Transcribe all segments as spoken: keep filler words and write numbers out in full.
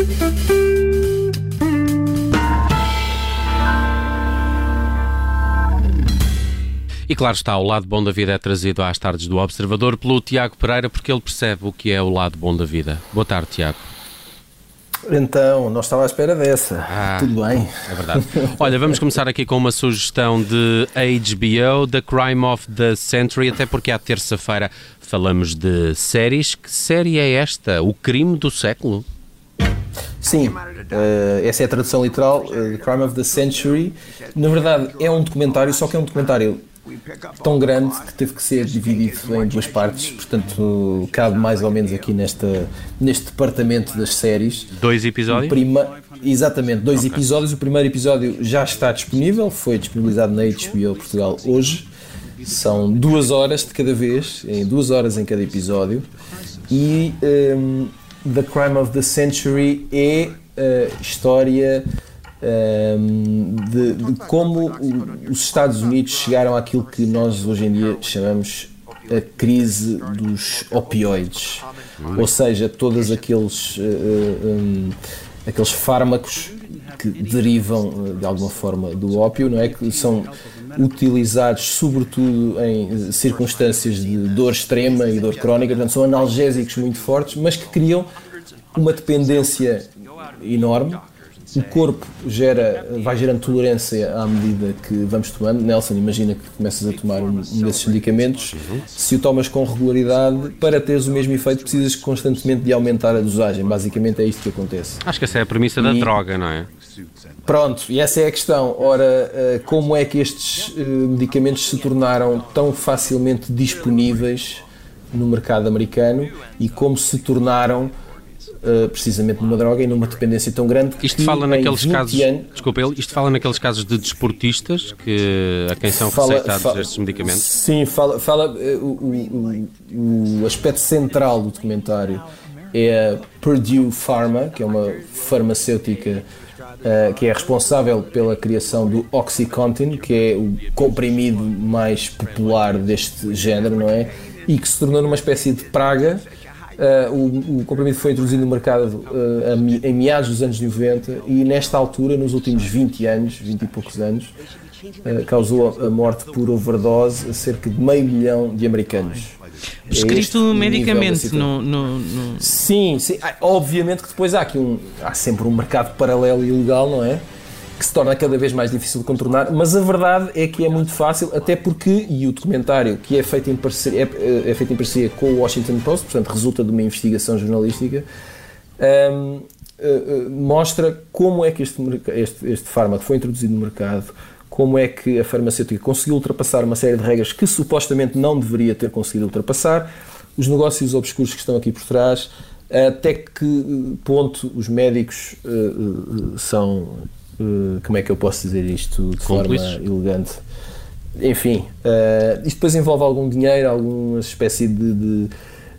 E claro está, o lado bom da vida é trazido às tardes do Observador pelo Tiago Pereira, porque ele percebe o que é o lado bom da vida. Boa tarde, Tiago. Então, não estava à espera dessa. Ah, tudo bem. É verdade. Olha, vamos começar aqui com uma sugestão de H B O, The Crime of the Century, até porque à terça-feira falamos de séries. Que série é esta? O crime do século? Sim, uh, essa é a tradução literal, uh, The Crime of the Century. Na verdade, é um documentário, só que é um documentário tão grande que teve que ser dividido em duas partes, portanto cabe mais ou menos aqui nesta, neste departamento das séries. Dois episódios? Prima, exatamente, dois okay. episódios. O primeiro episódio já está disponível, foi disponibilizado na H B O Portugal hoje. São duas horas de cada vez, em duas horas em cada episódio. E um, The Crime of the Century é a história um, de, de como os Estados Unidos chegaram àquilo que nós hoje em dia chamamos a crise dos opioides, ou seja, todos aqueles, uh, um, aqueles fármacos que derivam de alguma forma do ópio, não é? Que são utilizados sobretudo em circunstâncias de dor extrema e dor crónica, portanto são analgésicos muito fortes, mas que criam uma dependência enorme. O corpo gera, vai gerando tolerância à medida que vamos tomando. Nelson, imagina que começas a tomar um, um desses medicamentos, se o tomas com regularidade, para teres o mesmo efeito precisas constantemente de aumentar a dosagem. Basicamente é isto que acontece. Acho que essa é a premissa da e, droga, não é? Pronto, e essa é a questão. Ora, como é que estes medicamentos se tornaram tão facilmente disponíveis no mercado americano e como se tornaram Uh, precisamente numa droga e numa dependência tão grande que isto fala naqueles casos, anos, desculpa, isto fala naqueles casos de desportistas que, a quem são fala, receitados fala, estes medicamentos? Sim, fala, fala uh, o, o, o aspecto central do documentário é a Purdue Pharma, que é uma farmacêutica uh, que é responsável pela criação do Oxycontin, que é o comprimido mais popular deste género, não é? E que se tornou numa espécie de praga. Uh, o, o comprimido foi introduzido no mercado uh, a, em meados dos anos noventa e nesta altura, nos últimos vinte anos, vinte e poucos anos, uh, causou a morte por overdose a cerca de meio milhão de americanos. Prescrito é medicamente no, no, no... Sim, sim. Ah, obviamente que depois há aqui um, há sempre um mercado paralelo e ilegal, não é? Que se torna cada vez mais difícil de contornar, mas a verdade é que é muito fácil, até porque, e o documentário que é feito em parceria, é, é feito em parceria com o Washington Post, portanto resulta de uma investigação jornalística, um, uh, uh, mostra como é que este, este, este fármaco foi introduzido no mercado, como é que a farmacêutica conseguiu ultrapassar uma série de regras que supostamente não deveria ter conseguido ultrapassar, os negócios obscuros que estão aqui por trás, até que ponto os médicos uh, uh, são... Uh, como é que eu posso dizer isto de Cúmplices. Forma elegante? Enfim, uh, isto depois envolve algum dinheiro, alguma espécie de... de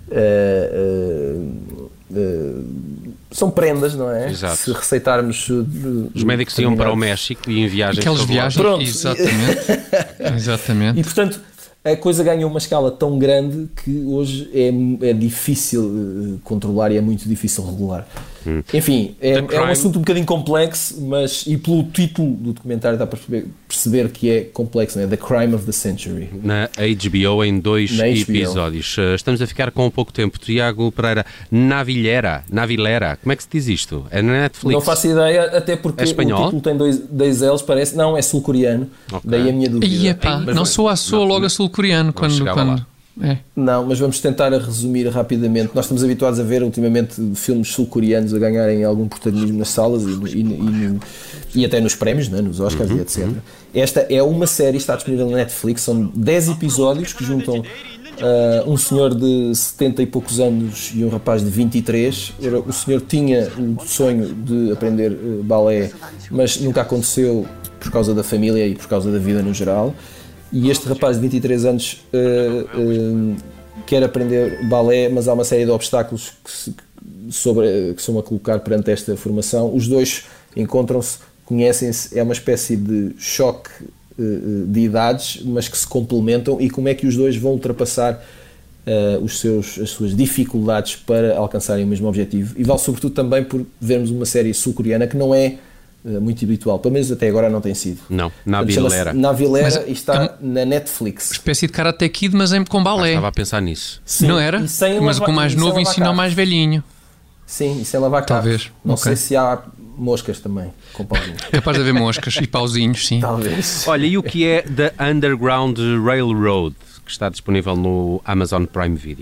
uh, uh, uh, são prendas, não é? Exato. Se receitarmos... Uh, Os médicos iam para o México e em viagens... Aquelas viagens, Pronto. Exatamente. Exatamente. E, portanto, a coisa ganhou uma escala tão grande que hoje é, é difícil uh, controlar e é muito difícil regular. Hum. Enfim, é, é um assunto um bocadinho complexo, mas e pelo título do documentário dá para perceber, perceber que é complexo, não é? The Crime of the Century. Na H B O em dois Na episódios. H B O. Estamos a ficar com pouco tempo. Tiago Pereira, Navilera, Navilera, como é que se diz isto? É na Netflix? Não faço ideia, até porque é espanhol? O título tem dois, dois L's, parece. Não, é sul-coreano. Okay. Daí a minha dúvida. E, epá, não soa, soa logo a sul-coreano quando... quando... É. Não, mas vamos tentar resumir rapidamente. Nós estamos habituados a ver ultimamente filmes sul-coreanos a ganharem algum protagonismo nas salas e, e, e, e até nos prémios, né, nos Oscars, uhum, e etcétera. Uhum. Esta é uma série, está disponível na Netflix, são dez episódios que juntam uh, um senhor de setenta e poucos anos e um rapaz de vinte e três. O senhor tinha o sonho de aprender uh, balé, mas nunca aconteceu por causa da família e por causa da vida no geral. E este rapaz de vinte e três anos uh, uh, quer aprender balé, mas há uma série de obstáculos que se, sobre, que se vão a colocar perante esta formação. Os dois encontram-se, conhecem-se, é uma espécie de choque uh, de idades, mas que se complementam, e como é que os dois vão ultrapassar uh, os seus, as suas dificuldades para alcançarem o mesmo objetivo, e vale sobretudo também por vermos uma série sul-coreana que não é uh, muito habitual, pelo menos até agora não tem sido. Não, Navilera. Navilera e está é na Netflix. Espécie de Karate Kid, mas em, com balé. Ah, estava a pensar nisso. Sim, não era? Mas o mais novo ensina ao mais velhinho. Sim, e sem lavar carros. Talvez. Não okay. sei se há moscas também, com pauzinhos. Capaz de haver moscas e pauzinhos, sim. Talvez. Olha, e o que é The Underground Railroad, que está disponível no Amazon Prime Video?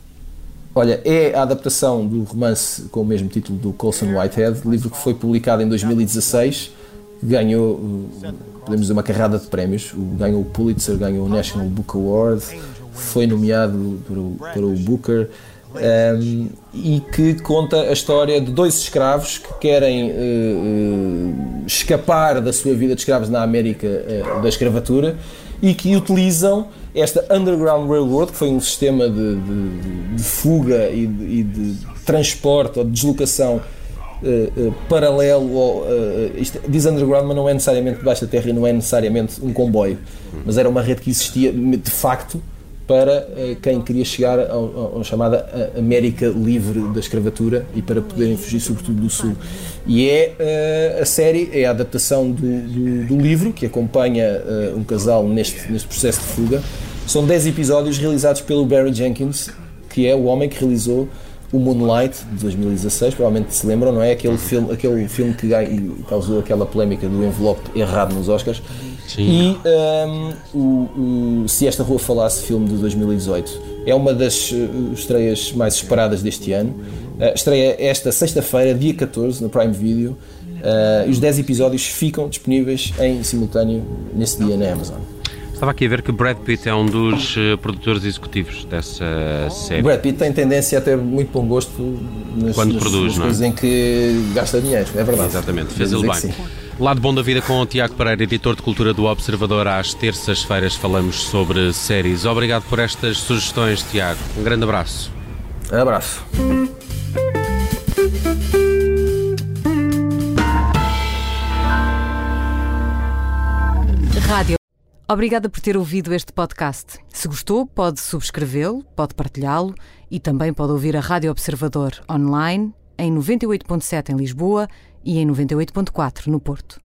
Olha, é a adaptação do romance com o mesmo título do Colson Whitehead, livro que foi publicado em dois mil e dezasseis, que ganhou, podemos dizer, uma carrada de prémios. Ganhou o Pulitzer, ganhou o National Book Award, foi nomeado para o, para o Booker. Um, e que conta a história de dois escravos que querem uh, uh, escapar da sua vida de escravos na América uh, da escravatura, e que utilizam esta Underground Railroad, que foi um sistema de, de, de fuga e de, e de transporte ou de deslocação uh, uh, paralelo ao, uh, isto, diz underground, mas não é necessariamente debaixo da terra e não é necessariamente um comboio, mas era uma rede que existia de facto para uh, quem queria chegar à chamada América livre da escravatura e para poderem fugir sobretudo do Sul. E é uh, a série, é a adaptação do, do, do livro, que acompanha uh, um casal neste, neste processo de fuga. São dez episódios realizados pelo Barry Jenkins, que é o homem que realizou o Moonlight, de dois mil e dezasseis, provavelmente se lembram, não é? Aquele filme, aquele filme que causou aquela polémica do envelope errado nos Oscars. Sim. E um, o, o Se Esta Rua Falasse, filme de dois mil e dezoito. É uma das uh, estreias mais esperadas deste ano. Uh, estreia esta sexta-feira, dia catorze, no Prime Video. Uh, e os dez episódios ficam disponíveis em simultâneo nesse dia na Amazon. Estava aqui a ver que Brad Pitt é um dos uh, produtores executivos dessa série. Brad Pitt tem tendência a ter muito bom gosto nas, Quando nas, produz, nas não é? coisas em que gasta dinheiro, é verdade. Exatamente, fez ele bem. Lado Bom da Vida com o Tiago Pereira, editor de Cultura do Observador. Às terças-feiras falamos sobre séries. Obrigado por estas sugestões, Tiago. Um grande abraço. Um abraço. Rádio. Obrigada por ter ouvido este podcast. Se gostou, pode subscrevê-lo, pode partilhá-lo e também pode ouvir a Rádio Observador online em noventa e oito ponto sete em Lisboa e em noventa e oito ponto quatro no Porto.